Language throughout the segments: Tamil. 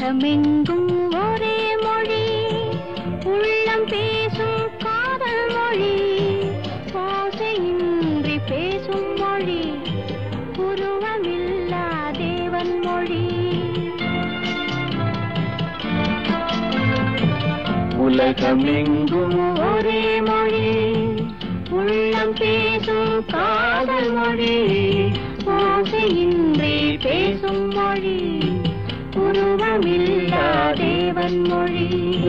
உலகமெங்கும் ஒரே மொழி, உள்ளம் பேசும் காதல் மொழி, ஓசையின்றி பேசும் மொழி, உருவமில்லா தேவன் மொழி. உலகமெங்கும் ஒரே மொழி, உள்ளம் பேசும் காதல் மொழி, ஓசையின்றி பேசும் மொழி, உருவமில்லா தேவன் மொழி.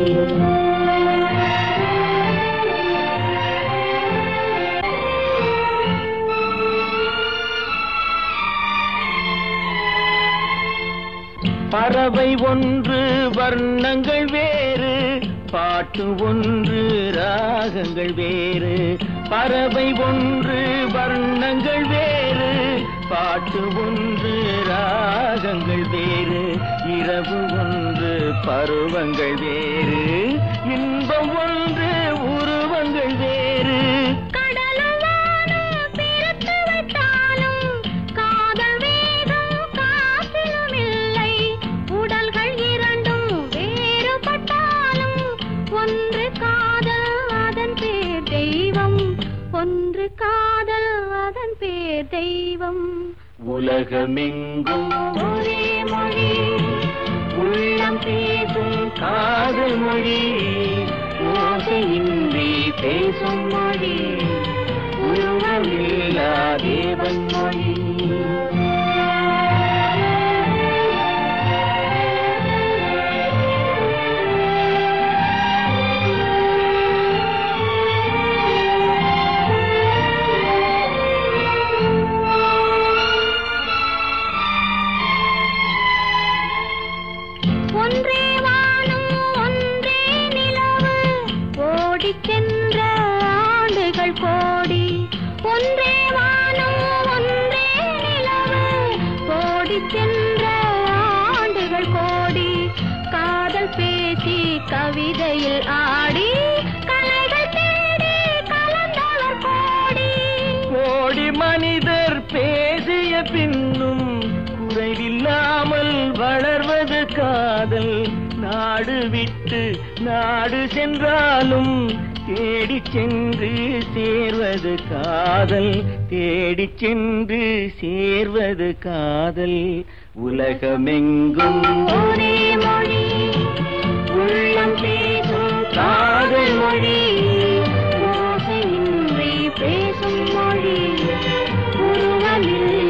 பறவை ஒன்று வர்ணங்கள் வேறு, பாட்டு ஒன்று ராகங்கள் வேறு. பறவை ஒன்று வர்ணங்கள் வேறு, பாட்டு ஒன்று ராகங்கள் வேறு. இரவு ஒன்று பருவங்கள் வேறு, இன்பம் ஒன்று உருவங்கள் வேறு. ஒன்று காதல் அதன் பேர் தெய்வம். உலகமெங்கும் ஒரே மொழி, உள்ளம் பேசும் காதல் மொழி, ஓசையின்றி பேசும் மொழி, உருவமில்லா தேவன் மொழி. ஒன்றே வானம் ஒன்றே நிலவு, ஓடிச் சென்ற ஆண்டுகள் கோடி. ஒன்றே வானம் ஒன்றே நிலவு, ஓடிச் சென்ற ஆண்டுகள் கோடி. காதல் பேசி கவிதையில் ஆடி, கலைகள் தேடி கலந்தவர் கோடி. கோடி மனிதர் பேசிய பின்னும் குறைவில்லாமல் வளர்வது காதல். நாடு விட்டு நாடு சென்றாலும் தேடி சென்று சேர்வது காதல். தேடி சென்று சேர்வது காதல். உலகமெங்கும் ஒரே மொழி, உள்ளம் பேசும் காதல் மொழி, ஓசையின்றி பேசும் மொழி, உருவமில்லை